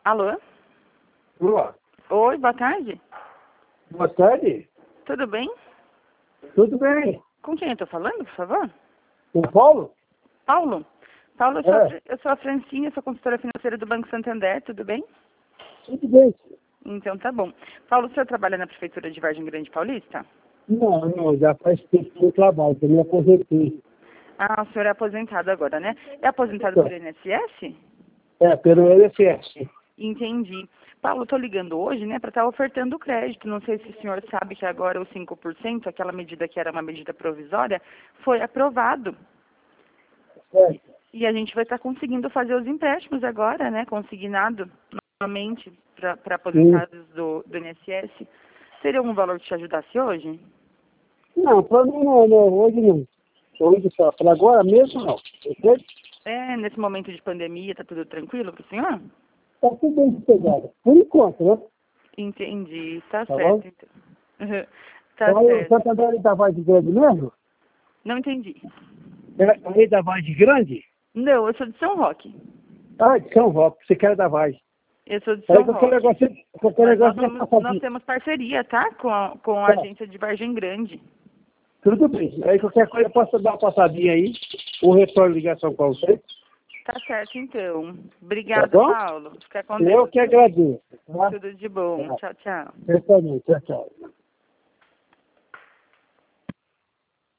Alô? Olá. Oi, boa tarde. Boa tarde. Tudo bem? Tudo bem? Com quem eu tô falando, por favor? O Paulo? Paulo? Paulo, É. eu sou a Francine, eu sou consultora financeira do Banco Santander, tudo bem? Tudo bem. Então tá bom. Paulo, o senhor trabalha na Prefeitura de Vargem Grande Paulista? Não, já faz tempo que eu trabalho, que eu me aposentei. Ah, o senhor é aposentado agora, né? É aposentado por INSS? Pelo LFS. Entendi. Paulo, tô ligando hoje, né, para estar ofertando crédito. Não sei se o senhor sabe que agora o 5%, aquela medida que era uma medida provisória, foi aprovado. É. E a gente vai estar conseguindo fazer os empréstimos agora, né, consignado novamente para aposentados do INSS. Seria algum valor que te ajudasse hoje? Não, para mim não, hoje não. Hoje só, para agora mesmo não. Ok? É, nesse momento de pandemia, tá tudo tranquilo para o senhor? Tá tudo bem sossegado. Por enquanto, né? Entendi, tá Tá certo, bom? então. Uhum. Tá Então, o certo. Santander é da Vargem Grande mesmo? Não entendi. É aí da Vargem Grande? Não, eu sou de São Roque. Ah, de São Roque, você quer da Vargem. Eu sou de Aí São Roque. qualquer Mas negócio é nós passadinho. temos parceria, tá? Com a Tá. agência de Vargem Grande. Tudo bem. Aí qualquer coisa eu posso dar uma passadinha aí, ou retorno de ligação para você. Tá certo, então. Tá Obrigada, bom? Paulo. Fica com Eu Deus, que viu? agradeço. Tá? Tudo de bom. Tá. Tchau, tchau. Certamente. Tchau, tchau.